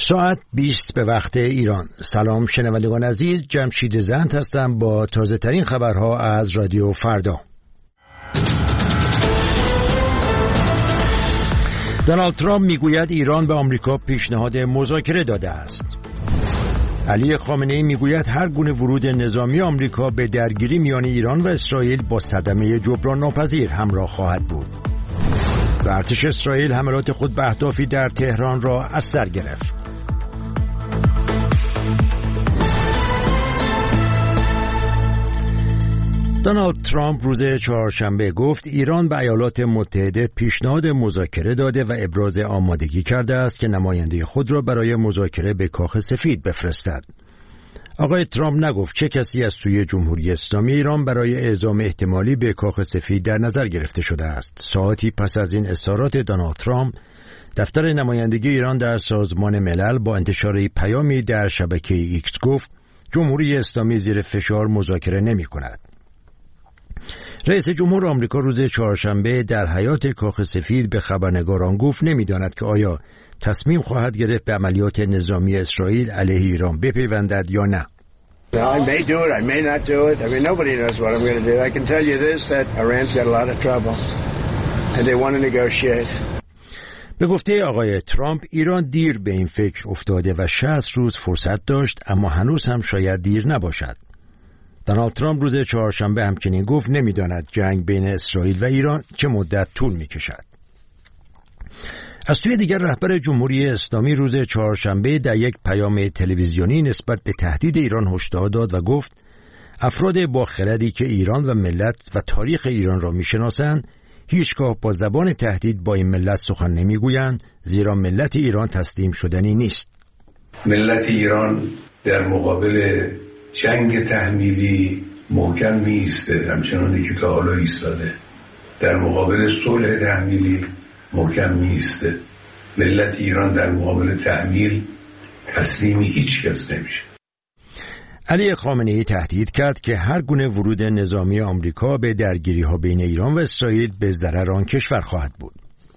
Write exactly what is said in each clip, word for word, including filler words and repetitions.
ساعت بیست به وقت ایران. سلام شنوندگان عزیز، جمشید زند هستم با تازه ترین خبرها از رادیو فردا. دونالد ترامپ میگوید ایران به آمریکا پیشنهاد مذاکره داده است. علی خامنه‌ای میگوید هر گونه ورود نظامی آمریکا به درگیری میان ایران و اسرائیل با صدمه جبران ناپذیر همراه خواهد بود. و ارتش اسرائیل حملات خود به اهدافی در تهران را از سر گرفت. دونالد ترامپ روز چهارشنبه گفت ایران به ایالات متحده پیشنهاد مذاکره داده و ابراز آمادگی کرده است که نماینده خود را برای مذاکره به کاخ سفید بفرستد. آقای ترامپ نگفت چه کسی از سوی جمهوری اسلامی ایران برای اعزام احتمالی به کاخ سفید در نظر گرفته شده است. ساعتی پس از این اظهارات دونالد ترامپ، دفتر نمایندگی ایران در سازمان ملل با انتشار پیامی در شبکه ایکس گفت جمهوری اسلامی زیر فشار مذاکره نمی کند. رئیس جمهور آمریکا روز چهارشنبه در حیاط کاخ سفید به خبرنگاران گفت نمی‌داند که آیا تصمیم خواهد گرفت به عملیات نظامی اسرائیل علیه ایران بپیوندد یا نه. I may do it, I may not do it. I mean, nobody knows what I'm going to do. I can tell you this, that Iran's got a lot of trouble and they want to negotiate. به گفته آقای ترامپ ایران دیر به این فکر افتاده و شصت روز فرصت داشت، اما هنوز هم شاید دیر نباشد. دونالد ترامپ روز چهارشنبه همچنین گفت نمی‌داند جنگ بین اسرائیل و ایران چه مدت طول می‌کشد. از سوی دیگر رهبر جمهوری اسلامی روز چهارشنبه در یک پیام تلویزیونی نسبت به تهدید ایران هشدار داد و گفت افراد با خردی که ایران و ملت و تاریخ ایران را می‌شناسند هیچگاه با زبان تهدید با این ملت سخن نمی‌گویند، زیرا ملت ایران تسلیم شدنی نیست. ملت ایران در مقابل جنگ تحمیلی محکم می ایسته، همچنانی که تا حالا ایستاده. در مقابل صلح تحمیلی محکم می ایسته. ملت ایران در مقابل تحمیل تسلیمی هیچ کس نمیشه. علی خامنه‌ای تهدید کرد که هر گونه ورود نظامی آمریکا به درگیری‌ها بین ایران و اسرائیل به ضرر آن کشور خواهد بود.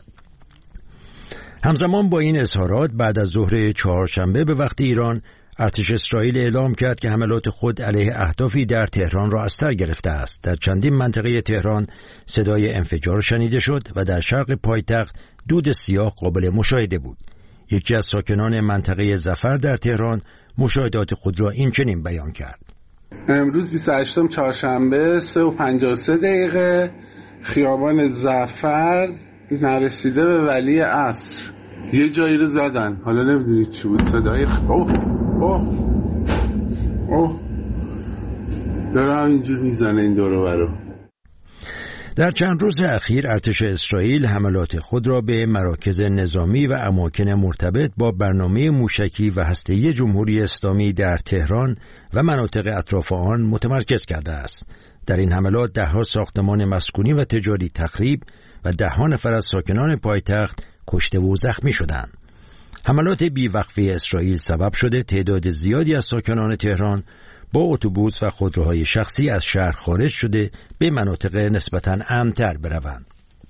همزمان با این اظهارات بعد از ظهر چهارشنبه به وقت ایران، ارتش اسرائیل اعلام کرد که حملات خود علیه اهدافی در تهران را از سر گرفته است. در چندین منطقه تهران صدای انفجار شنیده شد و در شرق پایتخت دود سیاه قابل مشاهده بود. یکی از ساکنان منطقه ظفر در تهران مشاهدات خود را این چنین بیان کرد. امروز بیست و هشتم چهارشنبه سه و پنجاه و سه دقیقه خیابان ظفر نرسیده به ولی عصر یه جایی رو زدن، حالا نمیدونید چی بود. صدای خ... اوه اوه اوه داره همینجور میزنه این دور و برو. در چند روز اخیر ارتش اسرائیل حملات خود را به مراکز نظامی و اماکن مرتبط با برنامه موشکی و هسته‌ای جمهوری اسلامی در تهران و مناطق اطراف آن متمرکز کرده است. در این حملات ده‌ها ساختمان مسکونی و تجاری تخریب و ده‌ها نفر از ساکنان پایتخت کشته و زخمی شدند. حملات بیوقفه اسرائیل سبب شده تعداد زیادی از ساکنان تهران با اتوبوس و خودروهای شخصی از شهر خارج شده به مناطق نسبتاً امن‌تر بروند.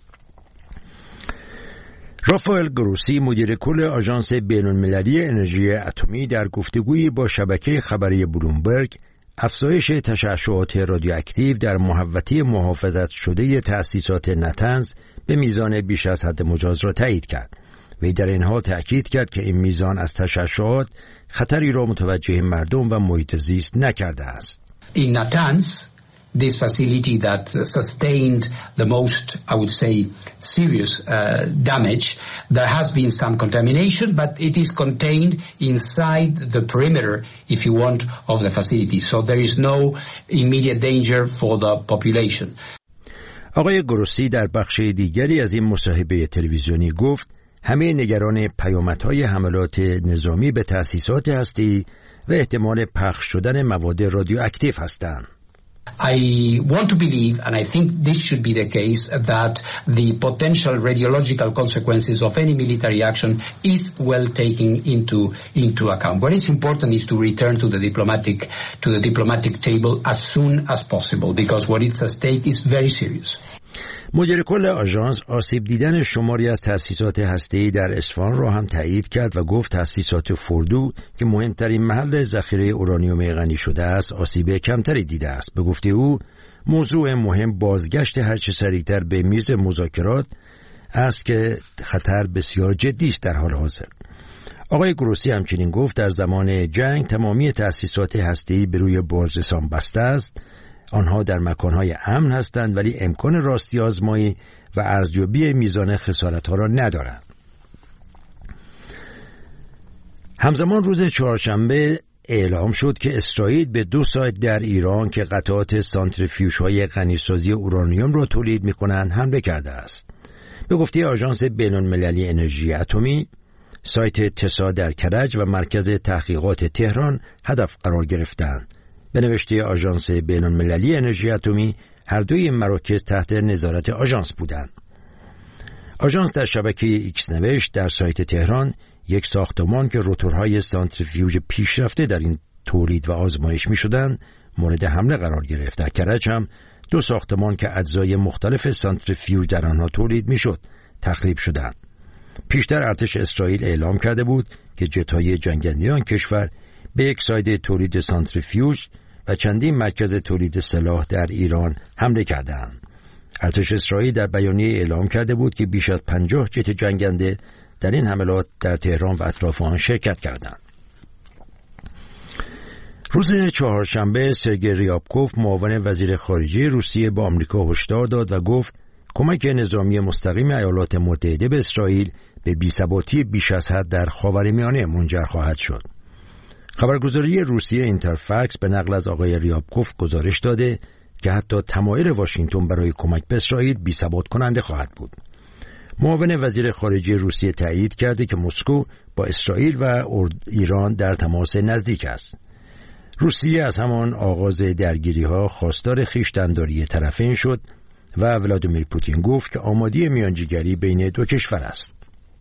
رافائل گروسی مدیر کل آژانس بین‌المللی انرژی اتمی در گفتگویی با شبکه خبری بلومبرگ افزایش تشعشعات رادیواکتیو در محوطه محافظت شده تأسیسات نتنز به میزان بیش از حد مجاز را تایید کرد. وی در این حال تأکید کرد که این میزان از تشعشعات خطری را متوجه مردم و محیط زیست نکرده است. In Natanz, this facility that sustained the most, I would say, serious uh, damage, there has been some contamination, but it is contained inside the perimeter, if you want, of the facility. So there is no immediate danger for the population. آقای گروسی در بخش دیگری از این مصاحبه تلویزیونی گفت همه نگران پیامدهای حملات نظامی به تأسیسات هسته‌ای و احتمال پخش شدن مواد رادیواکتیو هستند. I want to believe, and I think this should be the case, that the potential radiological consequences of any military action is well taken into into account. What is important is to return to the diplomatic to the diplomatic table as soon as possible, because what is at stake is very serious. مدیر کل آژانس آسیب دیدن شماری از تأسیسات هسته‌ای در اصفهان را هم تایید کرد و گفت تأسیسات فردو که مهمترین محل ذخیره اورانیوم غنی شده است آسیب کمتری دیده است. به گفته او موضوع مهم بازگشت هرچه سریعتر به میز مذاکرات است که خطر بسیار جدی است در حال حاضر. آقای گروسی همچنین گفت در زمان جنگ تمامی تأسیسات هسته‌ای به روی بازرسان بسته است. آنها در مکانهای امن هستند ولی امکان راستی آزمایی و ارزیابی میزان خسارت‌ها را ندارند. همزمان روز چهارشنبه اعلام شد که اسرائیل به دو سایت در ایران که قطعات سانتریفیوژهای غنیسازی اورانیوم را تولید می‌کنند حمله کرده است. به گفته آژانس بین‌المللی انرژی اتمی، سایت تسا در کرج و مرکز تحقیقات تهران هدف قرار گرفتند. به نوشته آژانس بین‌المللی انرژی اتمی، هر دوی مراکز تحت نظارت آژانس بودند. آژانس در شبکه ایکس نوشت در سایت تهران یک ساختمان که روتورهای سانتریفیوژ پیشرفته در این تولید و آزمایش می شدند مورد حمله قرار گرفت. در کرج هم دو ساختمان که اجزای مختلف سانتریفیوژ در آنها تولید می شد تخریب شدند. پیشتر ارتش اسرائیل اعلام کرده بود که جت‌های جنگنده آن کشور به یک سایت تولید سانتریفیوژ و چندین مرکز تولید سلاح در ایران حمله کردند. ارتش اسرائیل در بیانیه اعلام کرده بود که بیش از پنجاه جت جنگنده در این حملات در تهران و اطراف آن شرکت کردند. روز چهارشنبه سرگئی ریابکوف معاون وزیر خارجه روسیه با آمریکا هشدار داد و گفت کمک نظامی مستقیم ایالات متحده به اسرائیل به بی‌ثباتی بیش از حد در خاورمیانه منجر خواهد شد. خبرگزاری روسیه اینترفکس به نقل از آقای ریابکوف گزارش داده که حتی تمایل واشنگتن برای کمک به اسرائیل بی‌ثبات کننده خواهد بود. معاون وزیر خارجه روسیه تایید کرده که مسکو با اسرائیل و ایران در تماس نزدیک است. روسیه از همان آغاز درگیری‌ها خواستار خویشتن‌داری طرفین شد و ولادیمیر پوتین گفت که آمادگی میانجیگری بین دو کشور است.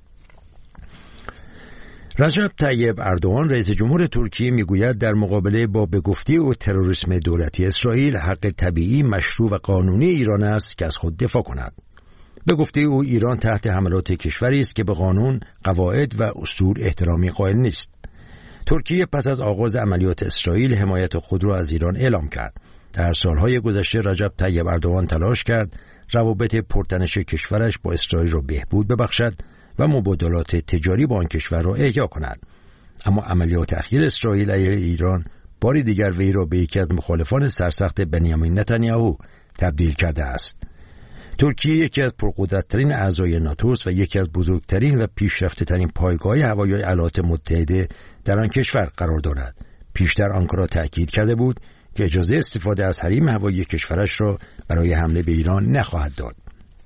رجب طیب اردوغان رئیس جمهور ترکیه میگوید در مقابله با به گفته او تروریسم دولتی اسرائیل حق طبیعی مشروع و قانونی ایران است که از خود دفاع کند. به گفته او ایران تحت حملات کشوری است که به قانون، قواعد و اصول احترامی قائل نیست. ترکیه پس از آغاز عملیات اسرائیل حمایت خود را از ایران اعلام کرد. در سالهای گذشته رجب طیب اردوغان تلاش کرد روابط پرتنش کشورش با اسرائیل را بهبود ببخشد و مبادلات تجاری با آن کشور را احیا کند. اما عملیات اخیر اسرائیل علیه ایران باری دیگر وی را به یکی از مخالفان سرسخت بنیامین نتانیاهو تبدیل کرده است. ترکیه یکی از پرقدرت‌ترین اعضای ناتو است و یکی از بزرگترین و پیشرفته‌ترین پایگاه هوایی ایالات متحده در آن کشور قرار دارد. پیشتر آنکارا تأکید کرده بود که اجازه استفاده از حریم هوایی کشورش را برای حمله به ایران نخواهد داد.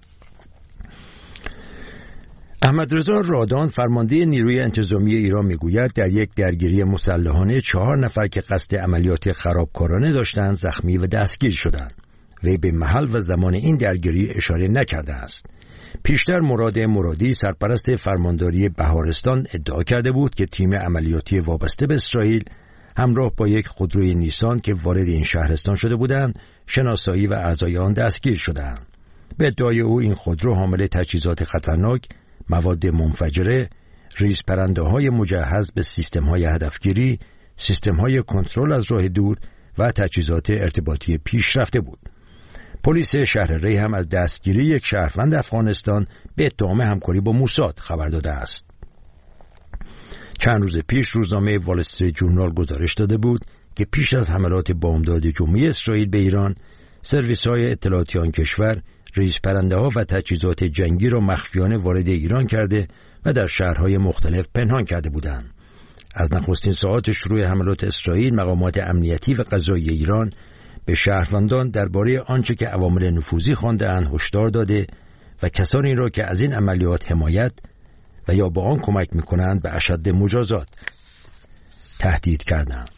احمدرضا رادان فرمانده نیروی انتظامی ایران میگوید در یک درگیری مسلحانه چهار نفر که قصد عملیات خرابکارانه داشتند زخمی و دستگیر شدند. وی به محل و زمان این درگیری اشاره نکرده است. پیشتر مراد مرادی سرپرست فرمانداری بهارستان ادعا کرده بود که تیم عملیاتی وابسته به اسرائیل همراه با یک خودروی نیسان که وارد این شهرستان شده بودند شناسایی و اعضای آن دستگیر شدند. به ادعای او این خودرو حامل تجهیزات خطرناک، مواد منفجره، ریزپرنده‌های مجهز به سیستم‌های هدفگیری، سیستم‌های کنترل از راه دور و تجهیزات ارتباطی پیشرفته بود. پلیس شهر ری هم از دستگیری یک شهروند افغانستان به اتهام همکاری با موساد خبر داده است. چند روز پیش روزنامه وال استریت جورنال گزارش داده بود که پیش از حملات بامداد جمهوری اسرائیل به ایران، سرویس‌های اطلاعاتی آن کشور ریزپرنده‌ها و تجهیزات جنگی را مخفیانه وارد ایران کرده و در شهرهای مختلف پنهان کرده بودند. از نخستین ساعات شروع حملات اسرائیل، مقامات امنیتی و قضایی ایران به شهروندان درباره آنچه که عوامل نفوذی خوانده‌اند هشدار داده و کسانی را که از این عملیات حمایت و یا با آن کمک می‌کنند به اشد مجازات تهدید کردند.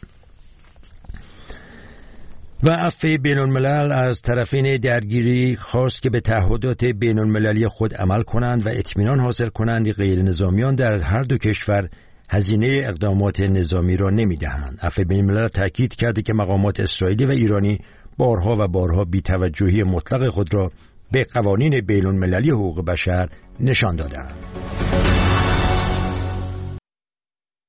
و عفو بین‌الملل از طرفین درگیری خواست که به تعهدات بین‌المللی خود عمل کنند و اطمینان حاصل کنند غیر نظامیان در هر دو کشور هزینه اقدامات نظامی را نمی‌دهند. عفو بین‌الملل تاکید کرده که مقامات اسرائیلی و ایرانی بارها و بارها بی‌توجهی مطلق خود را به قوانین بین‌المللی حقوق بشر نشان داده‌اند.